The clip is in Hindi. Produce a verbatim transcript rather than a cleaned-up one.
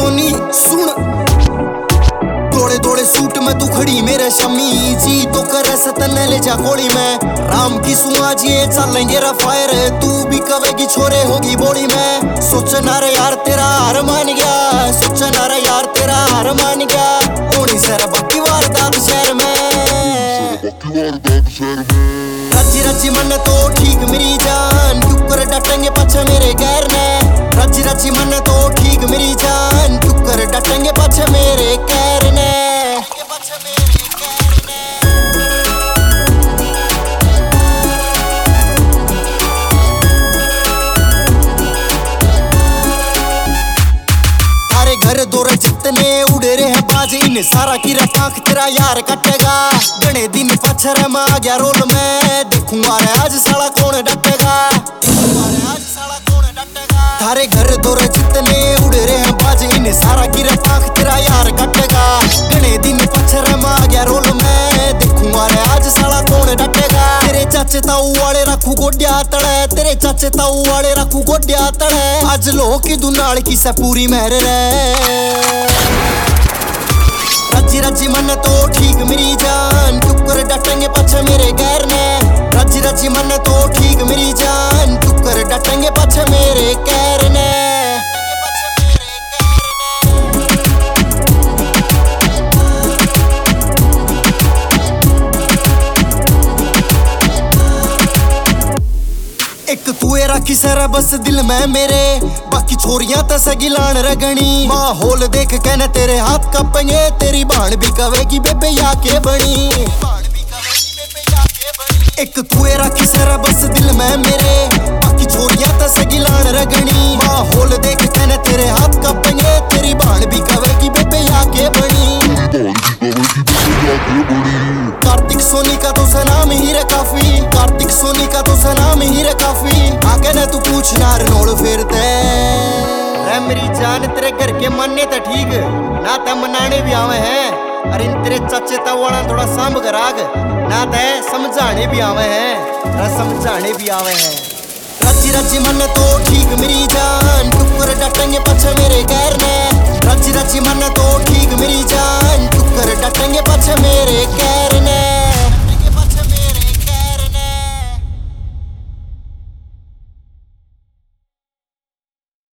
सोनी सुन, दौड़े दौड़े सूट में तू खड़ी मेरे शमी जी तो कर सतन ले जा गोली में राम की सुआ जी चलेंगे रफायर तू भी कवेगी छोरे होगी बोली में सोचना रे यार तेरा हार मान गया, सोचना रे यार तेरा हार मान गया ओनी सर बक्की वारदात शहर में रची रची मन तो ठीक मेरी जान क्यों कर डटेंगे पीछे मेरे गैर ने रची रची मन तो ठीक मेरी जान क्यों कर डटेंगे पीछे मेरे गैर ने। घर दौरे जितने उड़े रहे बाज इन सारा की रफाक तेरा यार कटेगा गणे दिन पछर में आ गया रोल में देखूंगा रे आज साला कौन डटेगा, आज साला कौन डटेगा। थारे घर दौरे जितने उड़े रहे बाज इन सारा की रफाक तेरा यार कटेगा गणे दिन पछर में आ गया रोल में देखूंगा रे आज साला कौन डटेगा। तेरे चाचे ताऊ वाले रखू गोड्या तड़े, तेरे चाचे ताऊ वाले रखू गोड्या तड़े आज लोह की दुनाल की से पूरी मेहर रे रची रची मन तो ठीक मेरी जान क्यों कर डटेंगे पीछे मेरे गैर ने रची रची मन तो ठीक मेरी जान क्यों कर डटेंगे पीछे मेरे गैर ने। एक तू राखी सारा बस दिल में मेरे बाकी छोरियां तो सगिलान रगनी माहौल देख के न तेरे हाथ कपेंगे तेरी बाण भी कवेगी बेबे या के बनी। एक तू राखी सारा बस दिल में मेरे बाकी छोरियां तो सगिलान रगनी माहौल देख के न तेरे हाथ कपेंगे तेरी बाण भी कवेगी बेबे या के बनी। कार्तिक सोनी का तो सनाम ही रे काफी, कार्तिक सोनी का तो सनाम ही रे काफी आगे न तू पूछ नार नोड़ फेरते रे मेरी जान तेरे घर के मानने तो ठीक ना ते मनाने भी आवे हैं अरे इन तेरे चाचे तावाना थोड़ा सांभ कर आग ना ते समझाने भी आवे हैं ना समझाने भी आवे हैं। रची रची मन तो ठीक मेरी जान क्यों कर डटेंगे पीछे मेरे गैर ने